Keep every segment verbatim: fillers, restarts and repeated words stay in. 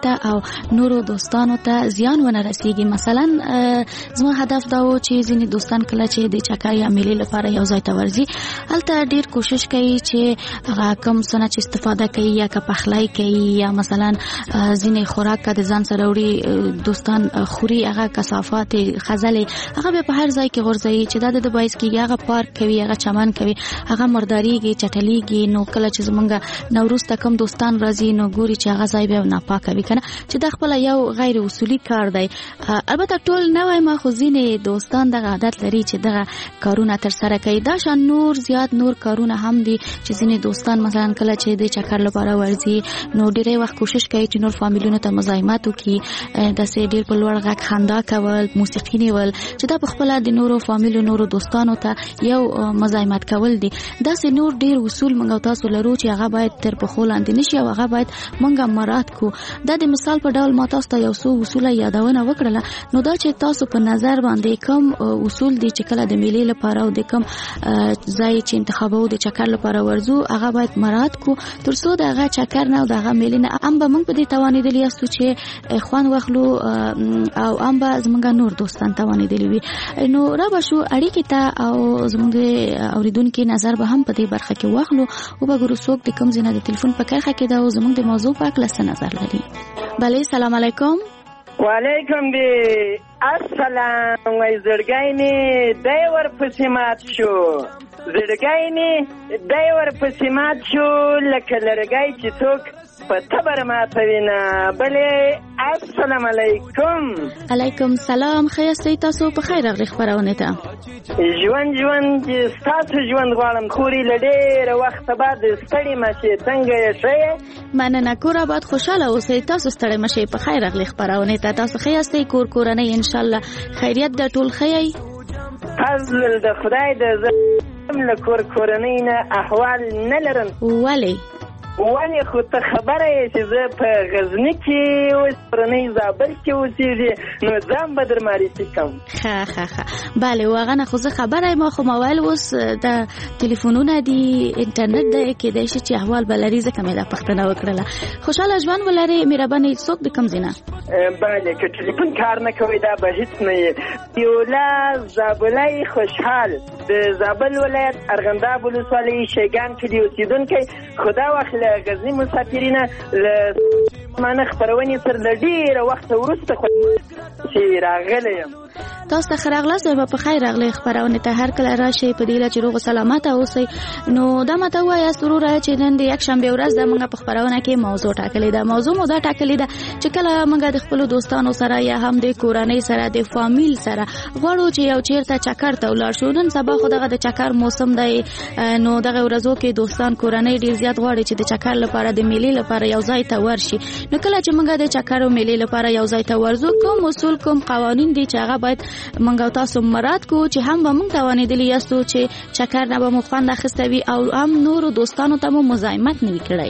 ته او نورو دوستانو ته زیان ونه رسیږي. مثلا زما هدف دا و چې ځینې دوستان کله چې د چکر یا میلې لپاره یو ځای ته ورځي هلته ډیر کوشش کوي چې هغه کم څه نه چې استفاده کوي یا که پخلی کوي یا مثلا ځینې خوراک که د ځان سره وړي دوستان خوري هغه کثافات خزلې هغه به په هر ځای کې غورځوي چې دا د باعث کېږي هغه پارک کوي هغه چمن کوي هغه مرداریږي چټلیږي. نو کله چې زمونږ نوروز ته کم دوستان راځي نو ګوري چې هغه ځای به ناپاکه وي کنه چې دا خپل یو غیر اصولي کار دی. البته ټول نه وایم خو ځینې دوستان دغه عادت لري چې دغه کارونه تر سره کوي. دا شان نور زیات نور کارونه هم دي چې ځینې دوستان مثلا کله چې د چکر لپاره ورځي نو ډېر وخت کوشش کوي چې نور فامیلونو ته مزاحمت وکړي داسې ډېر په لوړ غږ خندا کول موسیقي نیول چې دا په خپله د نورو فامیلو نورو دوستانو ته یو مزاحمت کول دي. داسې نور ډېر اصول موږ تاسو لرو چې هغه باید تر پښو لاندې نشي او هغه باید موږ مراعات کړو. دا د مثال په ډول ما تاسو ته یو څو اصول یادونه وکړله نو دا چې تاسو په نظر باندې کوم اصول دي چې کله د میلې لپاره او د کوم ځای چې انتخابو د چکر لپاره ورځو هغه باید مراعات کړو تر څو دغه چکر نه او دغه میلې نه هم به موږ په دې توانېدلی یاستو چې خوند واخلو او هم به زموږ نور دوستان توانېدلی وي. نو را به شو اړیکې ته او زموږ اوریدونکي نظر به هم په دې برخه کې واخلو او به ګورو څوک د کوم ځای نه د تلیفون په کرښه کې ده او زموږ د موضوع په هکله څه نظر لري. بله سلام علیکم. وعلیکم دی السلام. وای زړګی مې دی ورپسې مات شو زړګی مې دی ورپسې مات شو لکه لرګی چې څوک په تبر ماتوي نه. بلې السلام علیکم. علیکم سلام. ښه یاستئ تاسو؟ په خیر راغلئ خپرونې ته. ژوند ژوند ستاسو ژوند غواړم خوري له ډېره وخته بعد ستړې مه شئ. څنګه یې ښه یې؟ مننه. کور آباد خوشحاله اوسئ. تاسو ستړی مه شئ. په خیر راغلئ خپرونې ته. تاسو ښه یاستئ؟ کور کورنۍ انشاءالله خیریت ده ټول ښه یئ؟ فضل د خدای د زه له کور کورنۍ نه احوال نه لرم. ولې؟ ولې خو ته خبره یې چې زه په غزني کې اوس کورنۍ زابل کې اوسېږي نو ځان به در معرفي کوم. ښه ښه ښه بله و هغه نه خو زه خبره یم خو ما ویل اوس د تلیفونونه دي انټرنټ دی کیدای شي چې احوال به لري ځکه مې دا پوښتنه وکړله. خوشحاله ژوند ولرئ. مهرباني څوک د کوم ځای نه؟ بله که ټلیفون کار نه کوئ دا به هېڅ نه یې. یولا زابلی خوشحال د زابل ولایت ارغنداب ولسوالۍ شیګان کې دی اوسېدونکی. خو دا وخت له غزني مسافرینه له مانه خپرونې سره له ډېره وخته وروسته چې راغلی یم. تاسو ته ښه راغلاست او په خیر راغلئ خپرونې ته. هر کله راشئ په دې هیله چې روغ سلامته اوسئ. نو دا ماته ووایاست وروره چې نن د یکشنبې ورځ ده موږ په خپرونه کې موضوع ټاکلې ده. موضوع مو دا ټاکلې ده چې کله موږ د خپلو دوستانو سره یا هم د کورنۍ سره د فامیل سره غواړو چې یو چیرته چکر ته ولاړ شو. نن سبا خو دغه د چکر موسم دی نو دغه ورځو کې دوستان کورنۍ ډېر زیات غواړي چې د چکر لپاره د میلې لپاره یو ځای ته ورشي. نو کله چې موږ د چکر او میلې لپاره یو ځای ته ورځو کوم اصول کوم قوانین دي چې هغه باید موږ تاسو مراعات کو چې هم به موږ توانېدلی یاستو چې چکر نه به مو خوند اخیستی وي او هم نورو دوستانو ته مو مزاحمت نه وي کړی.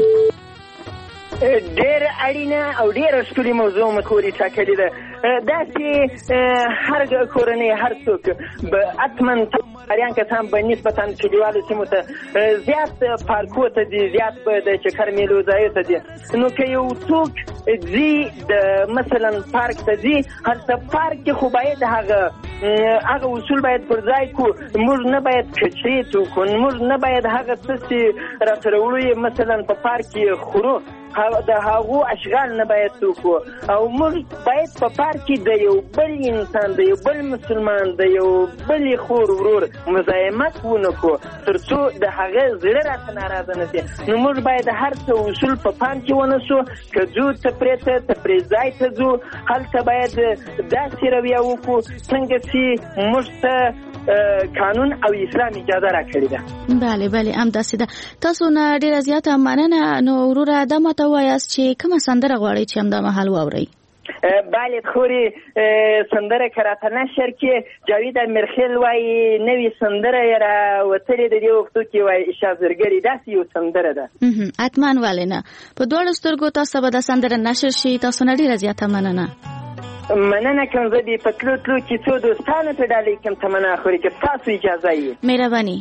ډېر اړینه او ډېره ښکلې موضوع مو خوري ټاکلې ده. داسې هر کورنۍ هر څوک به حتما اریان کسان به نسبتا کلیوالو سیمو ته زیات پارکو ته دي زیات به د چکر میلو ځایو ته دي. نو که یو څوک ځي د مثلا پارک ته ځي هلته پارک کې خو باید هغه هغه اصول باید پر ځای کړو. موږ نه باید کچرې توکو موږ نه باید هغه څه چې راسره وړو مثلا په پارک کې خورو د هغو اشغال نه باید توکو او موږ باید په پارک کې د یو بل انسان د یو بل مسلمان د یو بل خور ورور مزاحمت ونکړو تر څو د هغه زړه راته ناراضه نه شي. نو موږ باید هر څه اصول په پام کې ونیسو. که ځو تفریح ته تفریح ځای ته ځو هلته باید داسې رویه وکړو څنګه چې موږ ته قانون او اسلام اجازه راکړې ده. بله بله همداسې ده. تاسو نه ډېره زیاته مننه. نو وروره دا ماته ووایاست چې کومه سندره غواړئ چې همدا مهال واورئ؟ بله خوري سندره که راته نشر کې جاوید امیرخیل وایي نوې سندره یې راوتلې د دې وختو کې وایي شازرګري داسې یو سندره ده. حتما ولې نه. په دواړو سترګو تاسو به دا سندره نشر شي. تاسو نه ډېره زیاته مننه. مننه کوم. زه دې په تلو تلو کې څو دوستانو ته ډالۍ کوم تمنا خوري که تاسو اجازه یې. مهرباني.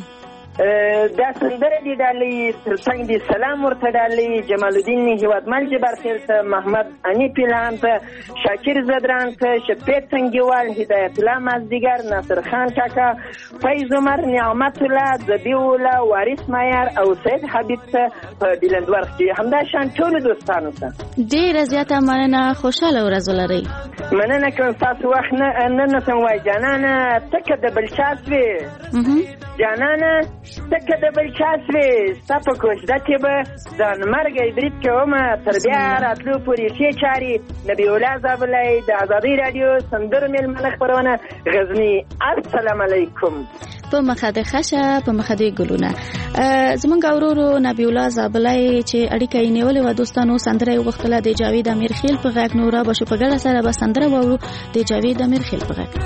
دا سندره دې ډالۍ ترڅنګ دې سلام ورته ډالۍ جمال الدین هیوادمل جبارخیل ته محمد انیف الهام ته شاکر زدران ته شفیع تنگیوال هدایت الله مازدیگر ناصر خان کاکا فیض عمر نعمت الله ذبیح الله وارث معیار او سید حبیب ته په بلندورخ کې همدا شان ټولو دوستانو ته ډېره زیاته مننه. خوشحاله ورځ ولرئ. مننه کوم ستاسو وخت نه نه نسم وای جانانه تکه د بل چا سوې جانانه تکه د بل چا سوې ستا په کوژده کې به ځانمرګی برید کومه تر بیا راتلو پورې ښې چارې نبي الله زابلی د ازادۍ راډیو سندرو مېلمنه خپرونه غزني. السلام علیکم. په مخه د خشه په مخه د ګلونه زمونږ اورورو نبی الله زابلی چې اړیکه یې نیولې و دوستانو سندره یې وغوښتله د جاوید امیرخیل په غږ. نو رابشو په ګډه سره به سندره واورو د جاوید امیرخیل په غږ.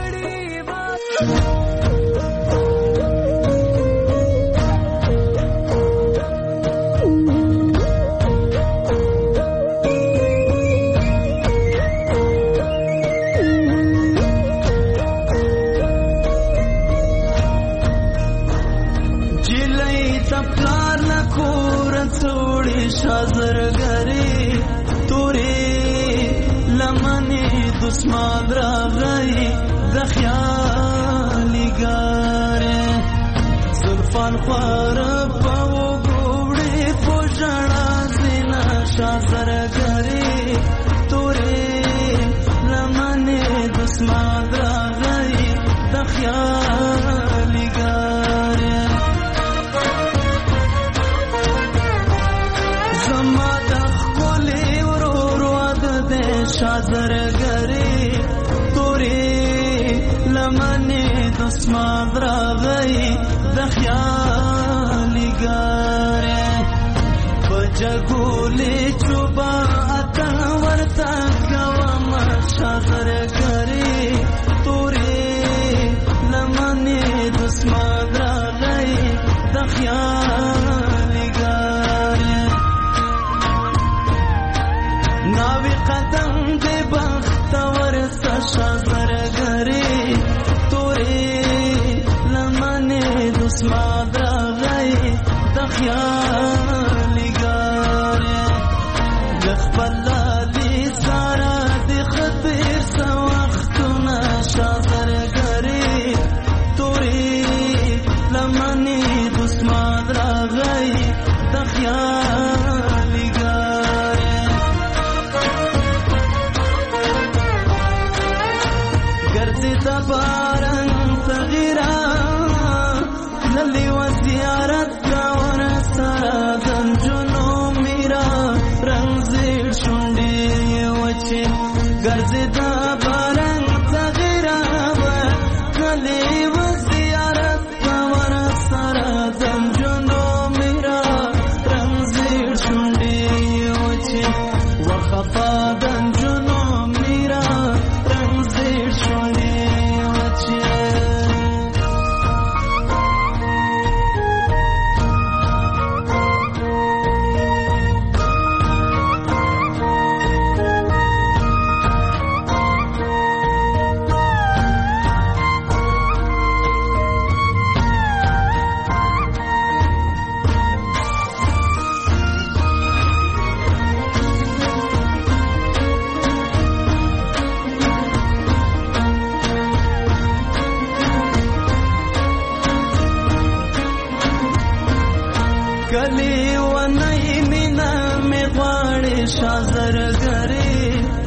شازرګری تورې لمنې دسمان راغی د خیالي ګارې زلفان خوار په وګوړې پوجړا زینا شازرګری تورې لمنې دسمان راغی د خیالي ګارې شازرګری تورې لمنې دسمان راغی د خیالي ګارې په جګولې چوبا اتن ورته کوم شازرګری تورې لمنې دسمان راغی د خیالي ګارې ناوی قدم دې بختور شازرګری تورې لمنې دسمان راغی د خیالي ګارې د خپل لالي سارا د خطر څه وختونه شازرګری تورې لمنې دسمان راغی د خیالي ګارې د باران صغیرا للی و زیارت کا ور سرا دنجنو میرا رنگ زیر شونډې وچې ګرځې د باران صغیرا للی و زیارت کا ور سرا دنجنو میرا رنگ زیر شونډې وچې وخفا دنجنو میرا رنگ زیر شونډې کلی و نئی مینا می غواړي شازرګری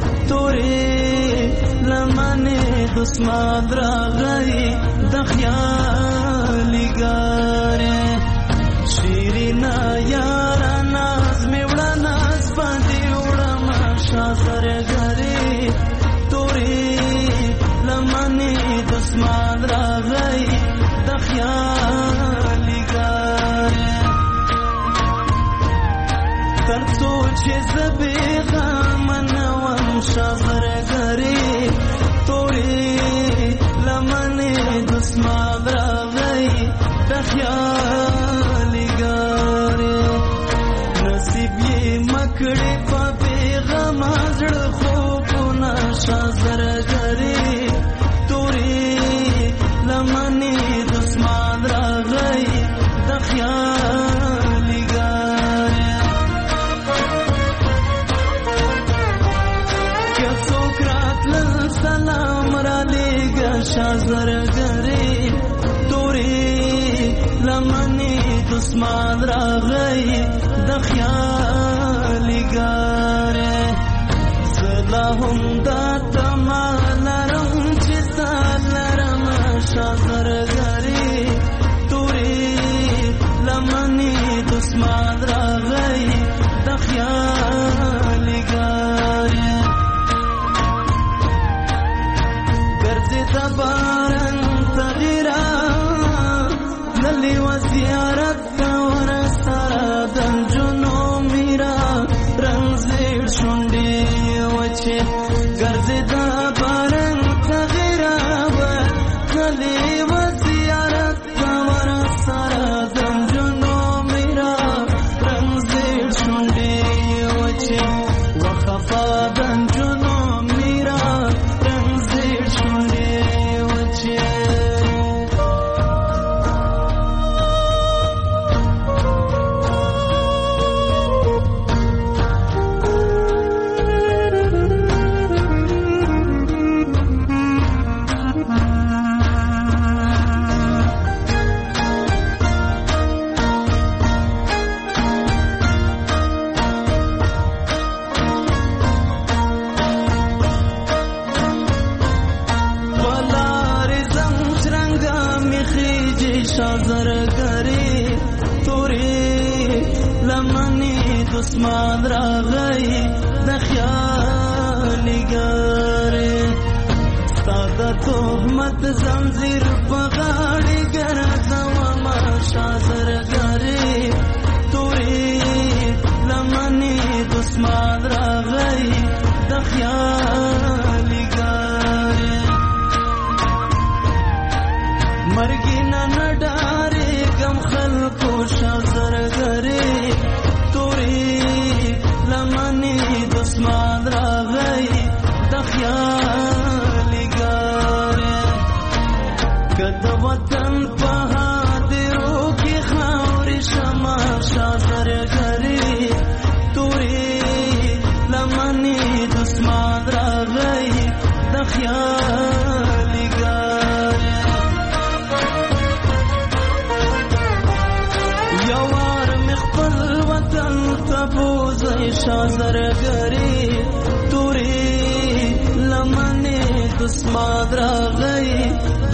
تورې لمنې دسمان راغی د خیالي ګارې شیرینا یارا ناز می وړه ناز باندې وړم شازرګری تورې لمنې دسمان راغی د خیالي ګارې ترڅو چې زبې غمنوم شازرګری تورې لمنې دسمان راغی د خیالي ګارې نصیب یې مکړې په بېغم زړه خوبونه شازرګری تورې لمنې دسمان راغی د یا څوک راتلل سلام را لېږه شازرګرې تورې لمنې دسمان راغی د خیالګارې زه لا هم دا تمه لرم چې ستا لرم شازرګرې تورې لمنې دسمان راغی د خیالګارې ګرځېده باران تغیره للی و زیارت ور سره د نجونو میرا رنګ زیړ شونډې وچې ګرځېده باران تغیره للی و زیارت ور سره د نجونو میرا رنګ زیړ شونډې وچې وخفا د نجونو میرا رنګ زیړ شونډې وچې شازرګرې تورې لمنې دسمان راغی د خیالګارې ستا د تهمت زنځیر په غاړې ګرځومه شازرګرې تورې لمنې دسمان راغی د خیالګارې مرګی نه نډارې غم خلکو شازرګرې تورې لمنې دسمان راغی د خیالګارې که د وطن په هدیرو کې خاورې شمه شازرګرې تورې لمنې دسمان راغی د خیالګارې یوار می خپل وطن ته بوځئ شازرګرې تورې لمنې دسمان راغی د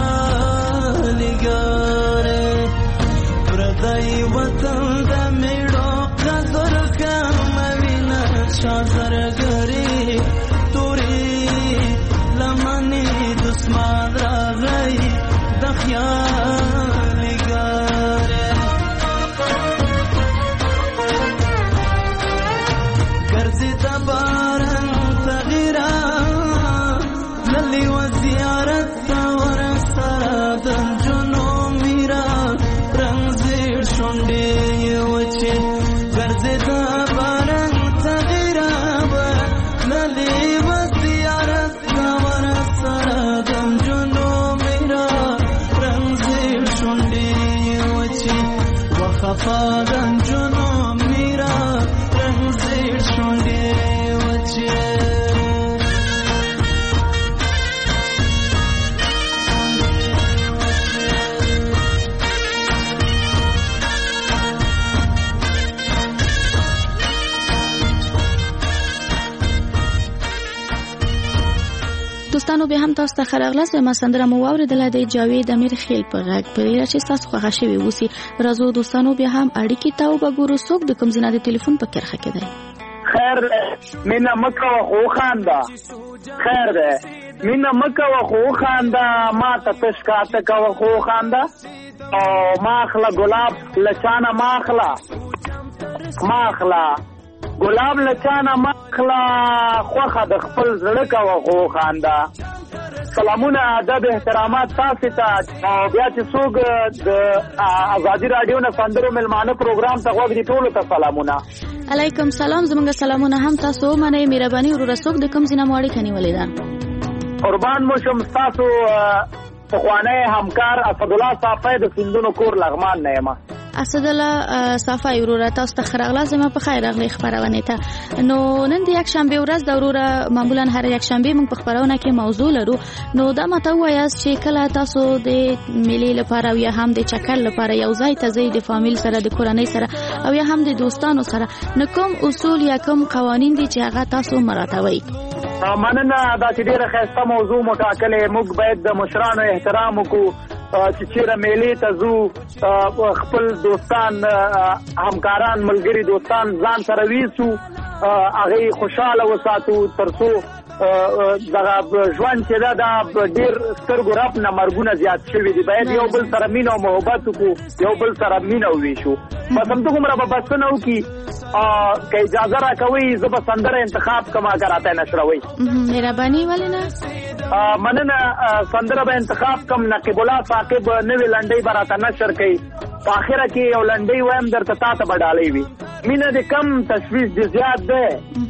خیالګارې پردی وطن د میړو قدر کموینه شازرګرې تورې لمنې دسمان راغی د خیالګارې ګرځېده باران تغیره للی و زیارت ور سره د نجونو میرا رنګ زیړ شونډې وچې ګرځېده باران تغیره للی و زیارت ور سره د نجونو میرا رنګ زیړ شونډې وچې وخفا د نجونو میرا رنګ زیړ شونډې وچې دوستانو به هم تاسو ته ښه راغلاست. ما سندره مو واورېدله د جاوید امیر خیل په غږ په ویره چې ستاسو خوښه شوې اوسي. راځو دوستانو بیا هم اړیکې ته وګورو څوک د کوم ځای نه د ټلیفون په کرښه کې دی. خیر ده مینه مه کوه خو وخانده خیر ده مینه مه کوه خو وخانده ما ته تش کاته کوه خو وخانده او ما اخله ګلاب له چانه ما اخله ما اخله ګلاب له چانه ما اخله خوښه د خپل زړه کوه خو وخانده. سلامونه ادب احترامات تاسو ته او بیا چې څوک د ازادي رادیو نه سندرو ملمانه پروګرام ته غوږ دي ټولو ته سلامونه. علیکم سلام. زمونږ سلامونه هم تاسو منئ. مهرباني وروره څوک د کوم ځای نه مو اړیکه نیولې ده؟ قربان مو شم ستاسو پخوانی همکار اسدالله صافی د سیندونو کور لغمان نه یم. اسد الله صفای وروره تاسو ته خرغله زما په خیر راغلی خبرونه ته. نو نن د یک شنبه ورځ د وروره معمولا هر یک شنبه موږ په خبرونه کې موضوع لرو. نو دا ماته وایاست چې کله تاسو د ملي لپاره یا هم د چکر لپاره یو ځای ته ځئ د فامیل سره د کورنۍ سره او یا هم د دوستانو سره، نو کوم اصول یا کوم قوانین دي چې هغه تاسو مراعاتوي؟ مننه، دا چې ډیره ښایسته موضوع مټاکلې. موږ باید د مشرانو احترام وکړو چې چیرې میلې ته ځو، خپل دوستان همکاران ملګري دوستان ځان سره ویسو، هغه خوشاله وساتو ترڅو دغه ژوند چې دا د ډیر سترګو رپ نه مرګونه زیات شوي دي. باید یو بل سره مینه او محبت وکړو، یو بل سره مینه وویشو. بس همدغومره به بسنه وکړي. که اجازه راکوئ زه به سندره انتخاب کوم اگر راته نشروئ. مهرباني ولې نه؟ مننه، سندره به انتخاب کوم. نقیب الله ثاقب نوې لنډۍ به راته نشر کوي. په آخره کې یو لنډۍ وایم درته تا ته به ډالۍ وي. مینه دې کم تشویش دې زیات دی،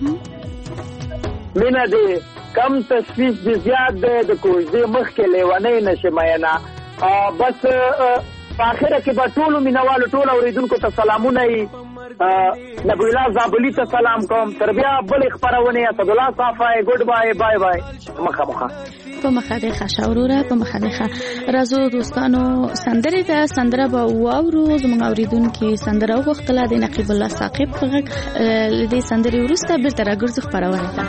مینه دې کم تشویش دې زیات دی، د کوژدې مخکې لیونۍ نشي میینه. بس په آخره کې به ټولو مینهوالو ټولو اورېدونکو ته سلامونه یي. نبی الله زابلی ته سلام کوم. تر بیا بلې خپرونې اسد الله صافای ګډ بای بای بای. مخه مخه په مخه د ښه وروره په مخه د ښه راځو دوستانو سندرې ده. سندره به واورو. زموږ اورېدونکي سندره وغوښتله د نقیب الله ثاقب په غږ. له دې سندرې وروسته بېرته راګرځو خپرونې ته.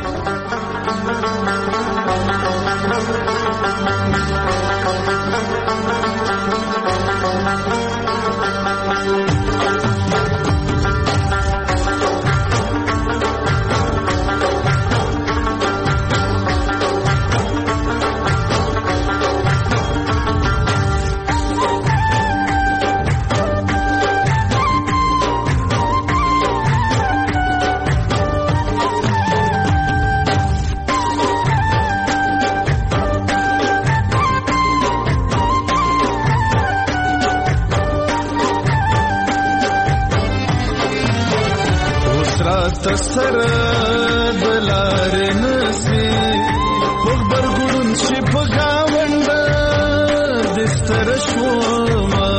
سر دلار نسی خبر ګورن چې په گاوند دستر شوما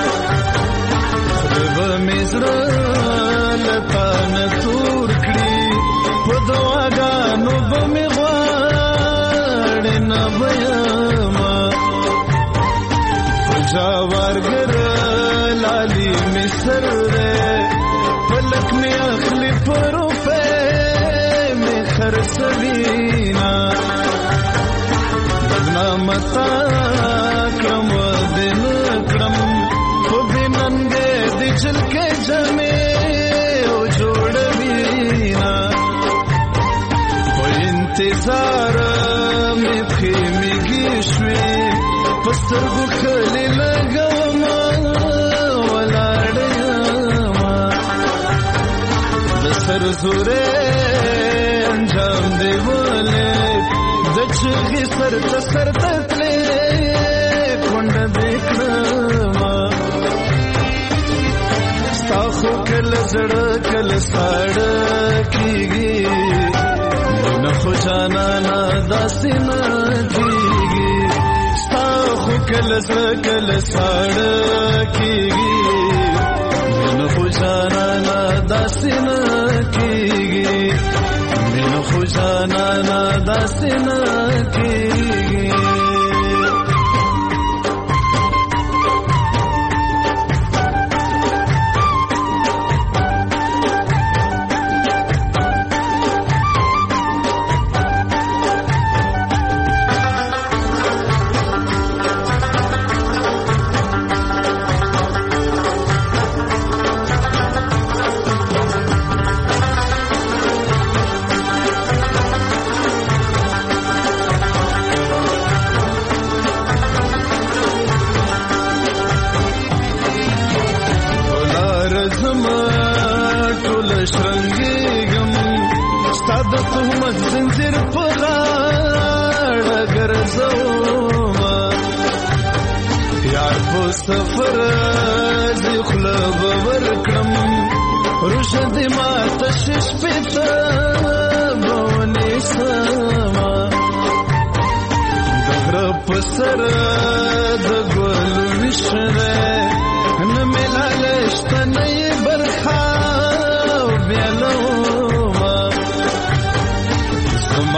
به مزرا لتان تور کړی په دواګانو به می غواړ نه ویما جاوارګر لالی مصر فلک می اخلی پرو سبینا بدنامتا کرم دن کرم خوبینن دے دی چل کے جمے او جوڑ بینا وہ انتظار میں خیمی گیشوی پستر گخلی لگوما ولاڑیاما دسر زورے انجام دی ولې د چغې سر ته سر ته تلې کونډه دې کړم ستا خو کله زړه کله ساړه کېږي نه خو جانانه داسې نه کېږي ستا خو کله زړه کله ساړه کېږي نه خو جانانه داسې نه کېږي مینه خو جانانه داسې نه کېږي زنجیر په غاړه ګرځوما یار په سفر زی خوله به ورکړم روشه دې ماته شش پته به ونیسما د غره په سر د ګل ویشره نه مې لاله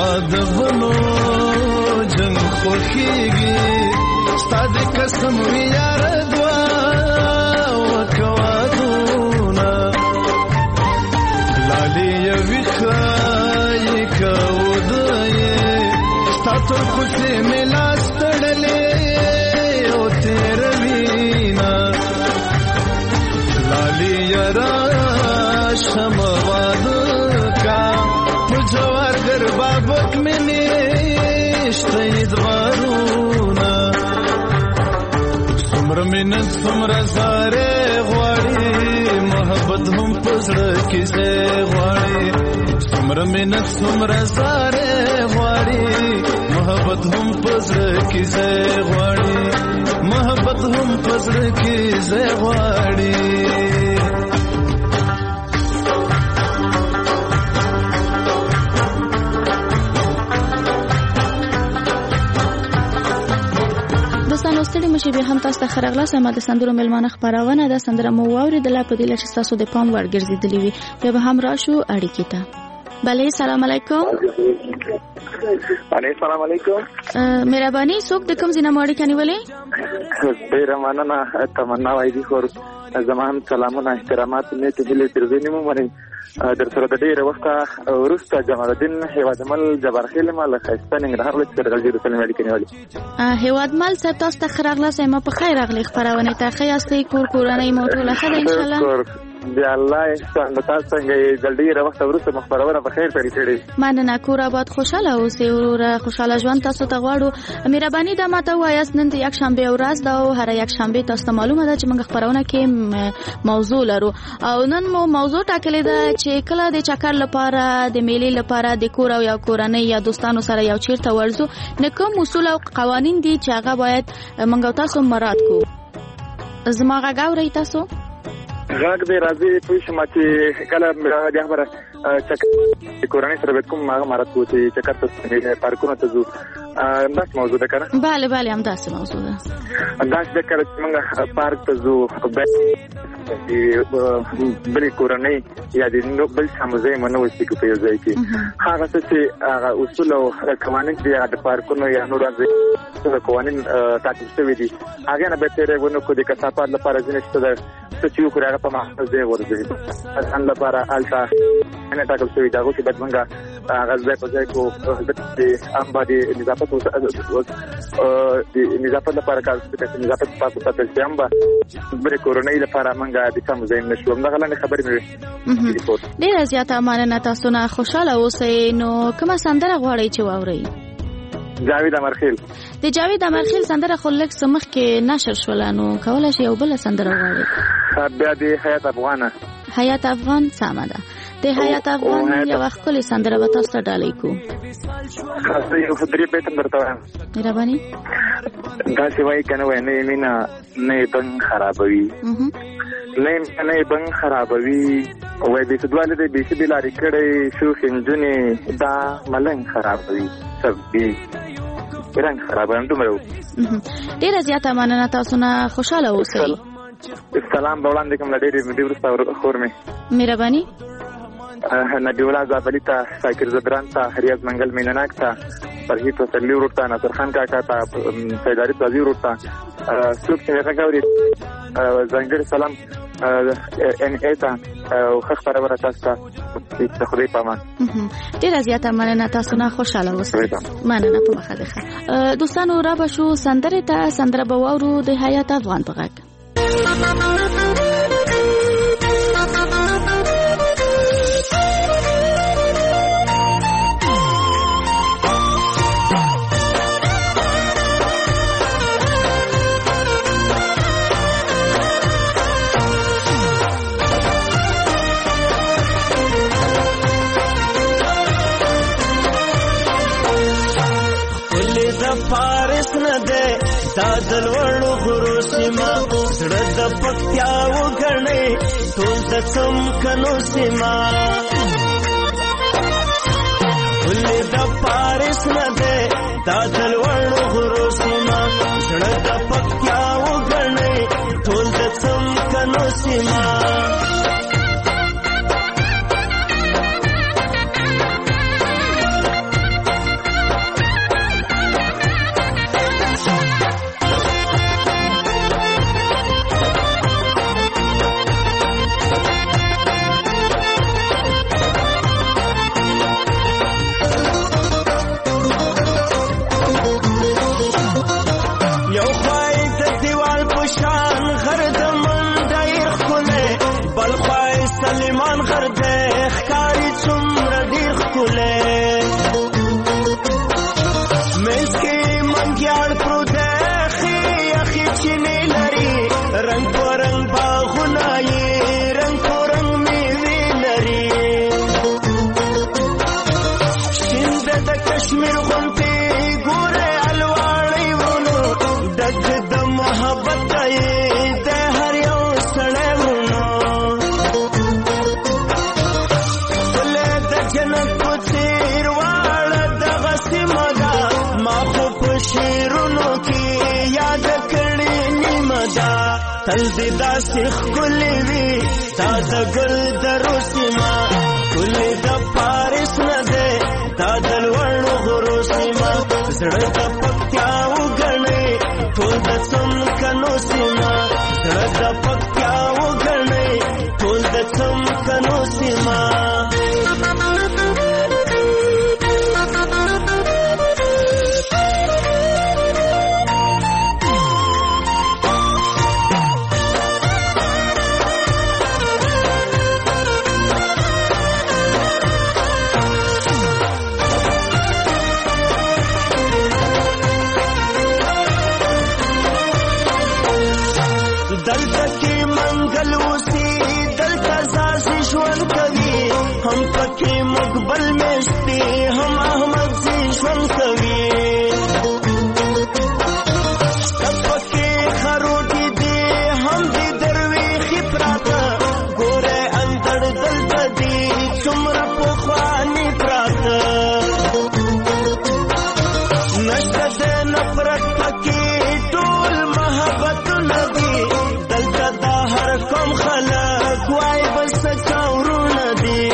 زما د ونو جنگ خوخیږي ستا د قسم وي یار دوا وکوادونه لالی یوی خای کودایې ستا تر خوشې مې لاس تړلې او تیروینا لالی یرا شمواد کا پجوار گر بابک میں نیشت ادوارونا سمر منت سمر سارے غواری محبت ہم پسر کسے غواری سمر منت سمر سارے غواری محبت ہم پسر کسے غواری محبت ہم پسر کسے غواری دوستانو ستړي مشي به هم تاسو ته خرغلا سم د سندرو ملمانه خبرونه د سندره مو واوریدله په دې لچ تاسو د پام ورګرځیدلی وي بیا به هم راشو اړیکې ته. بله سلام علیکم. وعلیکم السلام علیکم. مهرباني څوک د کوم ځای نه اړیکه نیولې؟ ډیره مننه تمنا وایي خور زمام سلامونه احترامات نه ته دلې ترځنی مو مني در سره د ډیره وخت ورسته جمال الدین هیوادمل جبار خیل مال خاستان نګرهار لکه درغلي رسول اړیکه نیولې. هیوادمل څه تاسو ته خرغلا سم په خیر اغلی خبرونه ته خیاستې کور کورنۍ مو ټول خیر ان شاء الله. دی الله احسان تاسو څنګه جلدی وخت ورسته مخبرونه په خیر پیل کړي. مننه کور آباد خوشاله اوسئ او خوشاله ژوند تاسو ته غواړو. مهرباني دا ماته وایاست نن د یک شنبه ورځ ده او هر یک شنبه تاسو ته معلومه ده چې موږ خبرونه کې موضوع لرو او نن مو موضوع ټاکلې ده چې کله د چکر لپاره د میلې لپاره د کور او یا کورنۍ یا دوستانو سره یو چیرته ورځو نه کوم اصول او قوانین دي چې هغه باید موږ تاسو مراعات کوو. زما غږ اورئ تاسو؟ غږ دې راځي پوه شم چې کله د خبره چکر کورنۍ سره به کوم هغه مراعات کوو چې چکر ته پارکونو ته ځو همداسې موضوع ده که نه؟ بله بله همداسې موضوع ده. همداسې ده کله چې موږ پارک ته ځو بلې کورنۍ یا د بل سمځای مو نه وسي په یو ځای کې هغه څه چې هغه اصول او قوانین دي د پارکونو یا نور ځای قوانین ټاکل شوي دي هغې نه به تېری ونه کړو. د کثافات لپاره ځینې شته ده څه چې وکړو هغه په محفظ ځای ورځوي ځان لپاره هلته نه ټاکل شوي د هغو چې باید موږ هغه ځای په ځای کړو د عام باندې نظافت د نظافت لپاره کار چې نظافت پاک وساتل شي هم به بلې کورنۍ لپاره موږ د کم ځای نه شو. همدغه لاندې خبرې مې ډېره زیاته مننه. تاسو نه خوشحاله اوسئ. نو کومه سندره غواړئ چې واورئ؟ جاوید امرخیل. د جاوید امرخیل سندره خو لږ څه مخکې نشر شوله نو کولی شئ یو بله سندره وغواړئ؟ بیا د حیات افغانه. حیات افغان سمه ده. د حیات افغان یوه ښکلې سندره به تاسو ته ډالۍ کړو. یو درې بیت هم درته وایم. مهرباني. داسې وایي که نه وایي نه یې مینه نه یې بنګ خرابوي نه یې بنګ خرابوي وایي بېسدواله دی بېسي بې لارې کړی شوخې نجونې دا ملنګ خرابوي سبي رنګ خرابوي همدومره و. ډېره زیاته مننه. تاسو نه خوشحاله اوسئ. سلام به وړاندې کوم له ډېرې مودې وروسته خور مې. مهرباني. نبی الله زابلي ته شاکر زبران ته ریاض منګل مینناک ته فرهید وسلي ورور ته ناصر خان کاکا ته سیداري تازي ورور ته څوک چې غږ اوري ځانګړی سلام ان ای ته او ښه خبره تاسو ته د خدای په امان. ډېره زیاته مننه. تاسو نه خوشحاله اوسئ. مننه په مخه ښه. دوستانو را به شو سندرې ته. سندره به واورو د حیات افغان په غږ. فارس نه ده دا دلوړو غرو سیما زړه د پکتیا وګڼې ټول د څمکنو سیما ولې د فارس نه ده دا دلوړو غرو سیما زړه د پکتیا وګڼې ټول د څمکنو سیما کشمیر غونډې ګوره الواړی ورونو ډک د محبت دی د هر یو سړی ورونو ګلې د جنت په څېر واړه دغه سیمه ده ما خو په شعرونو کې یاد کړې نیمه ده تل دې داسې ښکلې وي دا د ګل د روسیمه ګلې د پاریس نه دی دا د لوړو غرو سیمه زړه د پکتیا وګڼئ ټول د څمکنو سیمه زړه د پکتیا وګڼئ ټول د څمکنو سیمه دلته کې منګل اوسي دلته ځاسي ژوند کوي هم پکې مقبل میشتي هم احمد سي ژوند کوي پکې خروټي دي هم دي درویښي پراته ګوره اندړ دلته دي څومره پخواني پراته نشته د نفرت پکې ټول محبتونه دي دلته دا هر کوم خلک وای بس کورونه دي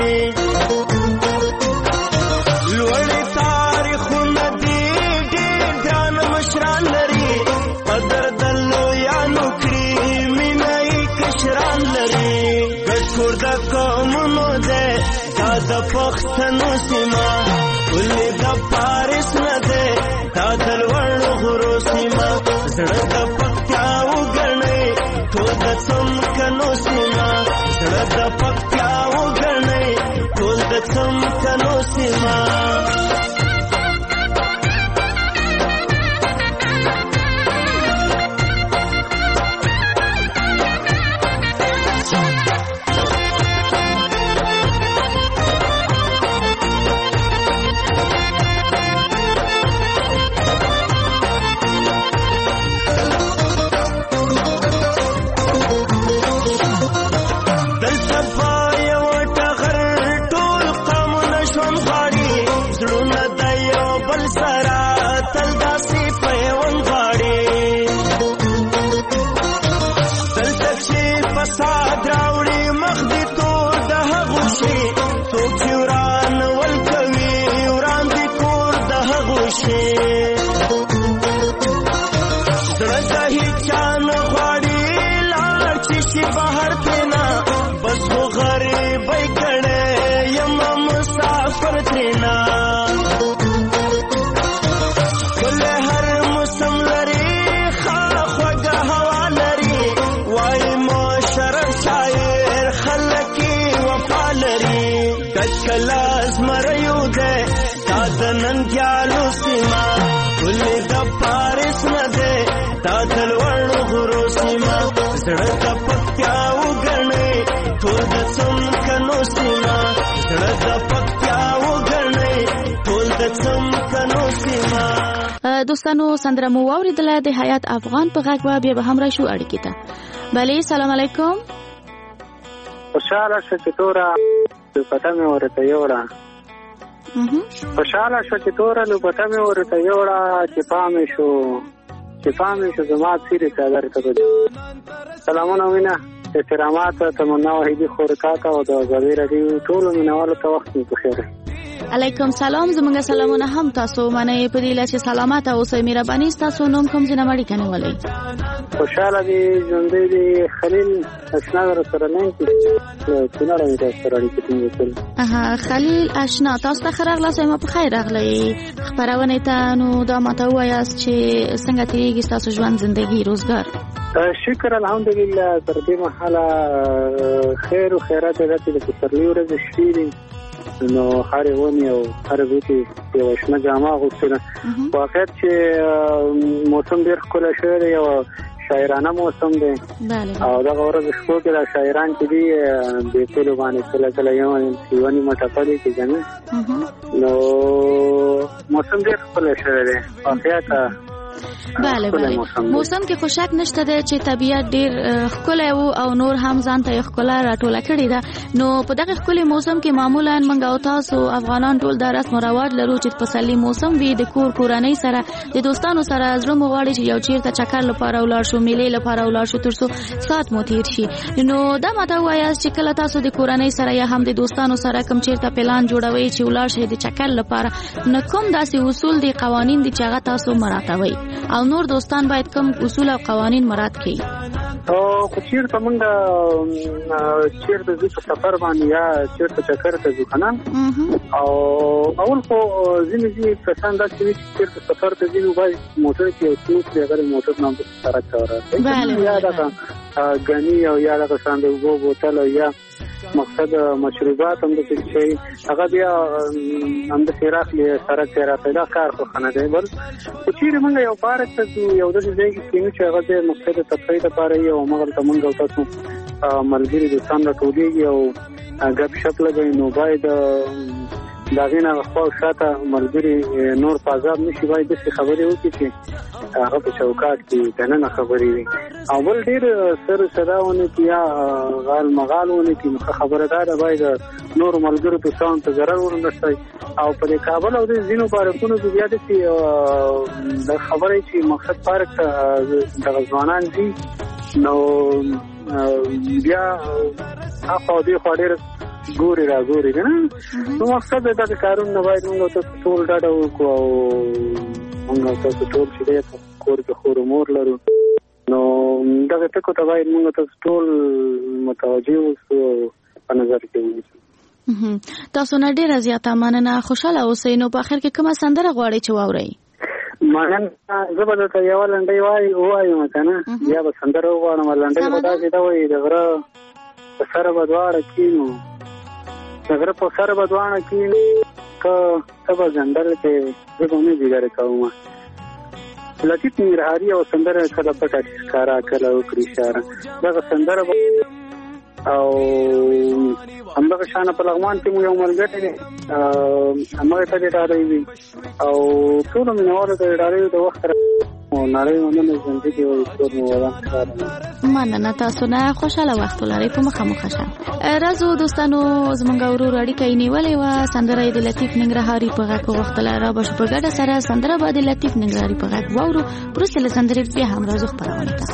لوړې تاریخونه دي ډېر ګران مشران لري قدر د لویانو کړي مینه یې کشران لري ګډ کور د قومونو دی دا د پښتنو سیمه ګلې د پاریس نه دی دا د لوړو غرو سیمه زړه د پکتیا وګڼئ ټول د څمکنو سیمه زړه د پکتیا وګڼئ ټول د څمکنو سیمه ننګیالو سیمه ګلې د پاریس نه دی دا د لوړو غرو سیمه زړه د پکتیا وګڼئ ټول د څمکنو سیمه زړه د پکتیا وګڼئ ټول د څمکنو سیمه دوستانو سندره مو واوریدله د حیات افغان په غږ به بیا به هم راشو اړیکې ته بلې سلام علیکم خوشحاله شه چې توره لوپټه مې ورته یوړه خوشحاله شو چې توره لوپټه مې ورته یوړه چې پامې شو چې پامې شو زما څیرې څادر ته سلامونه وینه احترامات تمنا وحیدي خورکا ته او د ازادۍ راډیو ټولو مینوالو ته وخت مو بخیر علیکم سلام زمونږ سلامونه هم تاسو منئ په دې لچې سلامات اوسئ مهرباني ستاسو نوم کوم ځای نه مړی کنولئ خوشحاله دي ژوندی دي خلیل اشنا در سره نه کې څنګه راځي تاسو سره اړیکې ټینګول اها خلیل اشنا تاسو ته خیر راغلی ما په خیر راغلی خبرونه ته نو دا ماته وایاست چې څنګه تیریږي تاسو ژوند زندگی روزګار شکر الحمدلله تر دې مهاله خیر او خیرات دې د پسرلي ورځ شېری نو هر ونی او هر بوټي یو شنه جامه غوښتنه واقعیت چې موسم ډیر ښکلی شوی دی او شاعرانه موسم دی او دغه ورځ شپو کې دا شاعران چې دي د تلو باندې کله کله یو یوانی مټپلې کې ځنه نو موسم ډېر ښکلی شوی دی واقعیت بله بله موسم کې خو شک نشته دی چې طبیعت ډیر ښکلی و او نور هم ځان ته یې ښکلا راټوله کړې ده نو په دغه ښکلي موسم کې معمولا موږ او تاسو افغانان ټول دا رسم و رواج لرو چې پسرلي موسم وي د کور کورنۍ سره د دوستانو سره زړه مو غواړي چې یو چیرته چکر لپاره ولاړ شو میلې لپاره ولاړ شو تر څو ساعت مو تیر شي نو دا ماته ووایاست چې کله تاسو د کورنۍ سره یا هم د دوستانو سره کوم چیرته پلان جوړوئ چې ولاړ شئ د چکر لپاره نو کوم داسې اصول دي قوانین دي چې هغه تاسو مراعاتوئ او نور دوستان باید کوم اصول او قوانین مراعات کړي او خو چیرته موږ چیرته ځو په سفر باندې یا چیرته چکر ته ځو کنه او اول خو ځینې ځینې کسان داسې وي چې چیرته سفر ته ځي نو باید موټر کې یو څوک دی هغه موټر نام ته سړک ته ورسي یا دغه ګني او یا دغه شان د اوبو بوتل او یا مقصد مشروبات هم د څه شي هغه بیا هم د سیراخ له سړک ته راځي دا کار خو نه دی بل خو چیرې موږ یو پارک ته یو د دې کې چې هغه د مقصد تفریح لپاره یو مګر ته موږ تاسو ملګری دوستان راټولېږي او غپ شپ لګوي نو باید دا غینه خو شاته ملګری نور پازاب نشي باید د خبرې وکړي چې هغه په چوکاټ کې دنه خبرې وي او بل ډیر سر صداونه کیا غال مغالونه کې خبردار باید نور ملګرو ته څون ته ضرر ورنشي او په کابل او د زینو پارکونو کې بیا د خبرې چې مقصد پارک د ځوانان دي نو بیا هغه دې خوري ګوري را ګوري کنه نو مقصد دا کارونه نه باید موږ ته ټول ډاډه وکړو او موږ ته ټول چې دې کور کې خور مور لرو نو دا ټکو ته باید موږ ته ټول متوجه اوسو په نظر کې ونیسو تاسو نه ډیره زیاته مننه خوشاله اوسئ نو په اخر کې کومه سندره غواړئ چې واورئ مننه زه به درته یوه لنډۍ وایي ووایم کنه یا به سندره وغواړم لنډۍ به داسې ده وایي د غره په سره به دواړه کینو د غره په سره به دواړه کینو که ته به ځنډل کې زه به نه دیداره کوم لطیف ننګرهاري او سندره کله پټه ښکاره کله وکړي اشاره دغه سندره به او همدغه شانه په لغمان کې مو یو ملګری دی همغه ته ډاډه وي او ټولو مینهوالو ته ډاډه وي د وخت نړۍ مننه ژوندي وي ټول مو ولان مننه تاسو نه خوشاله وخت ولرئ په مخه مخه شه راځو دوستانو زمونږ ورور اړیکه یې نیولې وه سندره یې د لطیف ننګرهاري په غږ وغوښتله رابشو په ګډه سره سندره به د لطیف ننګرهاري په غږ واورو وروسته له سندرې بیا هم راځو خپرونې ته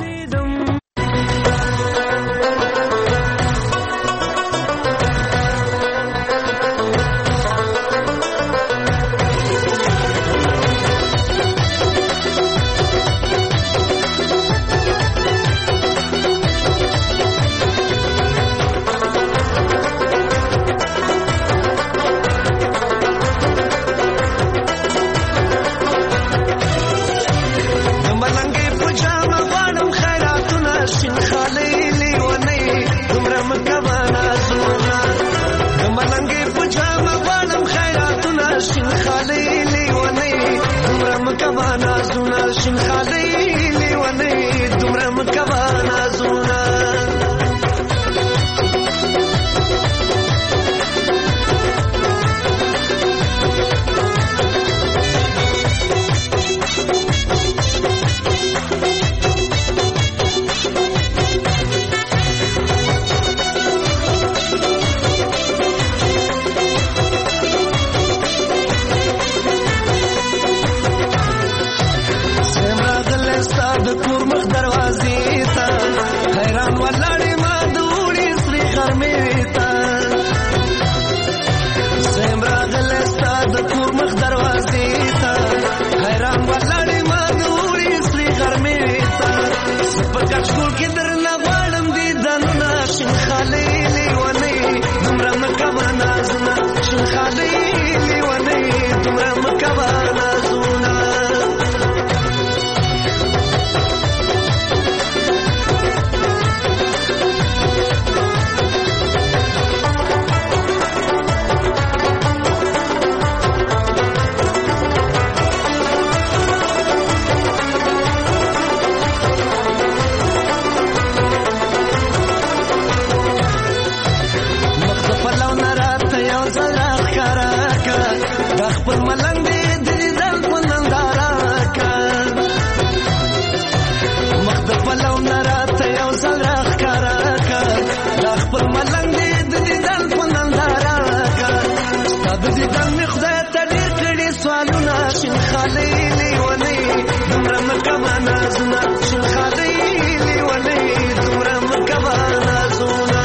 شین خالي لیونی دومره مکوه نازونه شین خالي لیونی دومره مکوه نازونه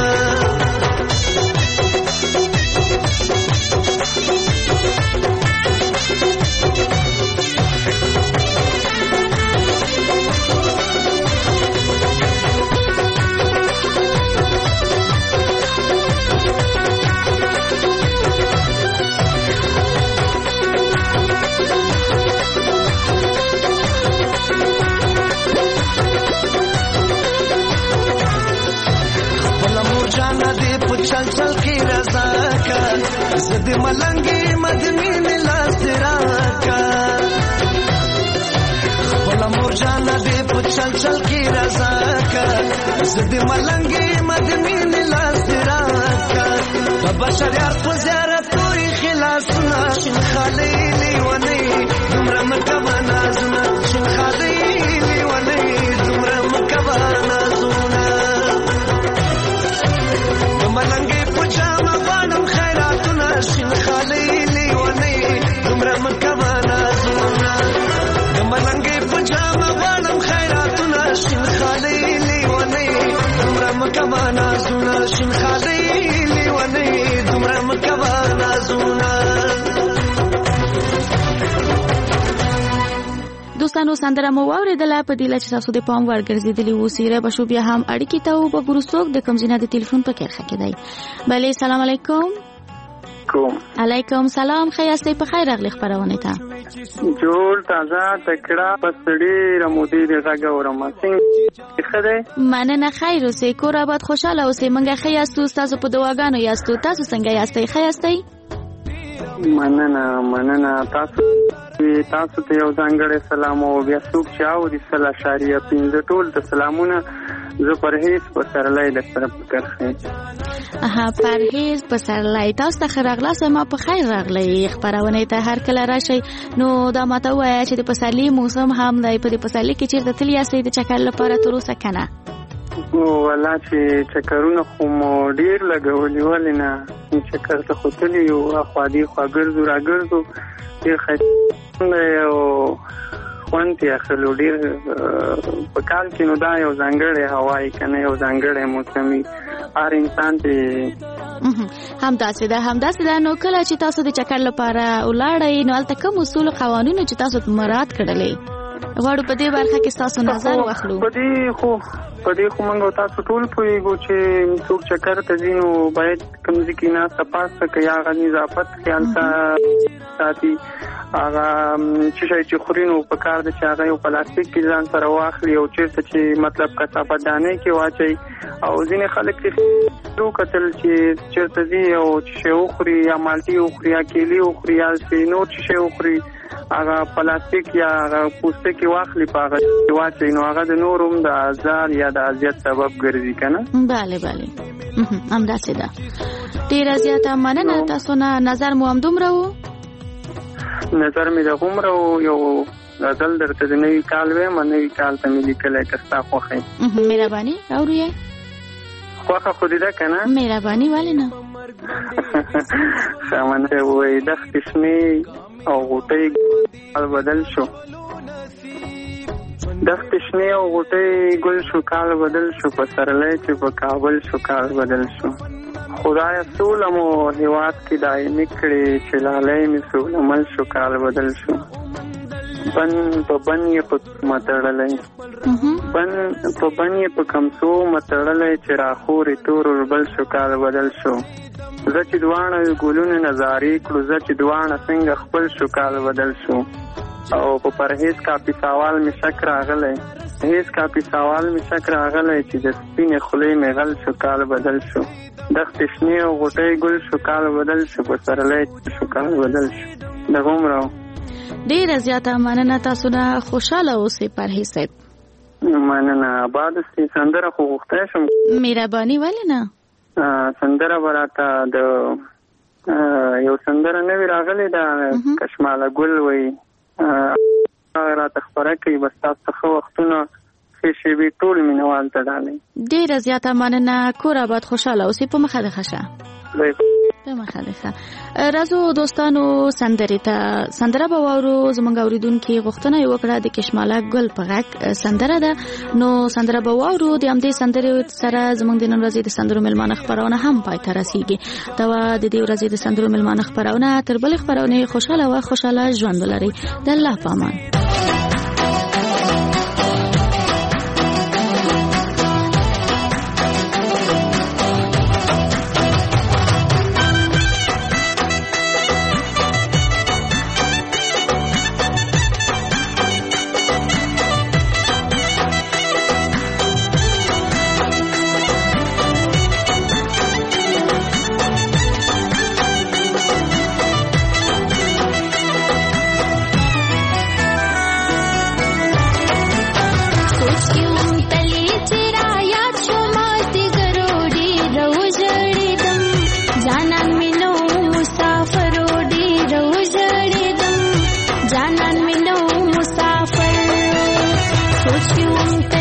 چل چل کی رضا کا زد ملنگی مدنی لاس راکا خپل مور جان دې په چل چل کی رضا کا زد ملنگی مدنی لاس راکا بشر یار په زیارت کوئی خلاص نشین خالی لیونی دومره مکوه نازونه شین خالی لیونی دومره مکوه نازونه ملنګي پجامه باندې خیراتونه شین خالي لیونی دومره مکوه نازونه ملنګي پجامه باندې خیراتونه شین خالي لیونی دومره مکوه نازونه شین خالي لیونی دومره مکوه نازونه دوستانو سندره مو واوریدله په دې لچ تاسو د پام ورګرځیدلی وو سیره بشو بیا هم اړیکې ته او په ګروسوک د کمزینه د ټلیفون په کېرخه کې دی بله سلام علیکم کوم علیکم سلام خیاسته په خیر اغلی خبرونه ته جوړ تازه تکړه پسړي رمودي دغه ګورم څنګه خره مننه خیر اوسې کور آباد خوشاله اوسې منګه خیاستو تاسو په دواګانو یاستو تاسو څنګه یاستئ خیاستئ مننه مننه تاسو تاسو ته یو ځانګړی سلام او بیا څوک چې اوري سلا شاریه پینځه ټول ته سلامونه زه پرهیز په سرلای د سره فکر خې اها پرهیز په سرلای تاسو ته خراغلاس ما په خیر راغلی خبرونه ته هر کله راشي نو دا ماته وایي چې د پسرلي موسم هم دی په دې پسرلي کې چیرته تللی یاستئ د چکر لپاره تر اوسه کنه ولا چې چکرونه خو مو ډیر لګولي ولې نه چکر ته خو تللی یو اخوادي خواګرځو راګرځو ډیر ښه او خوند یې اخلو ډیر په کال کې نو دا یو ځانګړی هوایي که نه یو ځانګړی موسمي هر انسان ته همداسې ده همداسې ده نو کله چې تاسو د چکر لپاره ولاړئ نو هلته کوم اصول قوانینو چې تاسو مراعات کړلی غواړو په دې برخه کې ستاسو نظر واخلو په دې خو په دې خو موږ تاسو ټول پوهېږو چې څوک چکر ته ځي نو باید کوم ځای کې ناسته پاسته کوي هغه نظافت خیال ساتي هغه چې شی چې خوري نو په کار ده چې هغه یو پلاستیک کې ځان سره واخلي او چېرته چې مطلب کثافت دانۍ کې واچوي او ځینې خلک چې کتل چې چېرته ځي او چې شی وخوري یا مالټې وخوري یا کیلې وخوري یا نور چې شی وخوري هغه پلاستیک یا هغه پوستکی واخلي په هغه واچوي نو هغه د نور هم د ازار یا د اذیت سبب ګرځي که نه بله بله همداسې ده ډېره زیاته مننه تاسو نه نظر مو همدومره و نظر مې د هومره و یو غزل درته د نوي کال ویم نوي کال ته مې لیکلی که ستا خوښه مهرباني اورو یې خوښه خو دې ده که نه مهرباني ولې نه ښه مننه وایي دښتې شنې او غوټۍ کال بدل شو دښتې شنې او غوټۍ ګل شو کال بدل شو پسرلی چې په کابل شو کال بدل شو خدایه سوله مو هېواد کې دایمي کړې چې لالی مې سولهمل شو کال بدل شو بن په بن یې په متړلی بن په بن یې په کمسو متړلی چې راخورې تور وربل شو کال بدل شو زه چې دواړه ګلونه نظارې کړو زه چې دواړه څنګه خپل شو کال بدل شو او په پرهیز کافي سوال مې شک راغلی هیڅ کافي سوال مې شک راغلی چې د سپینې خولې مې غل شو کال بدل شو دښتې شنې او غوټۍ ګل شو کال بدل شو پسرلی شو کال بدل شو د هومره ډېره زیاته مننه تاسو نه خوشحاله اوسئ پرهیز صاحب مننه آباد اوسئ سندره خو غوښتی شم مهرباني ولې نه سندره به راته د یو سندره نوې راغلې ده کشماله ګل وایي هغه راته خپره کوي بس تاسو ته ښه وختونه ښې شېبې ټول مینوال ته ډالۍ ډېره زیاته مننه کور آباد خوشحاله اوسئ په مخه د ښه شه مخالفه راځو دوستانو سندرې ته سندره به واورو. زمونږ اوریدونکي غوښتنه یې وکړه د کشماله ګل په غږ سندره ده، نو سندره به واورو. د همدې سندرې سره زمونږ د نن ورځې د سندرو مېلمانه خپرونه هم پای ته رسیږي. دا د دې ورځې د سندرو مېلمانه خپرونه تر بلې خپرونې خوشاله او خوشاله ژوند ولري. د الله په امان. सोच के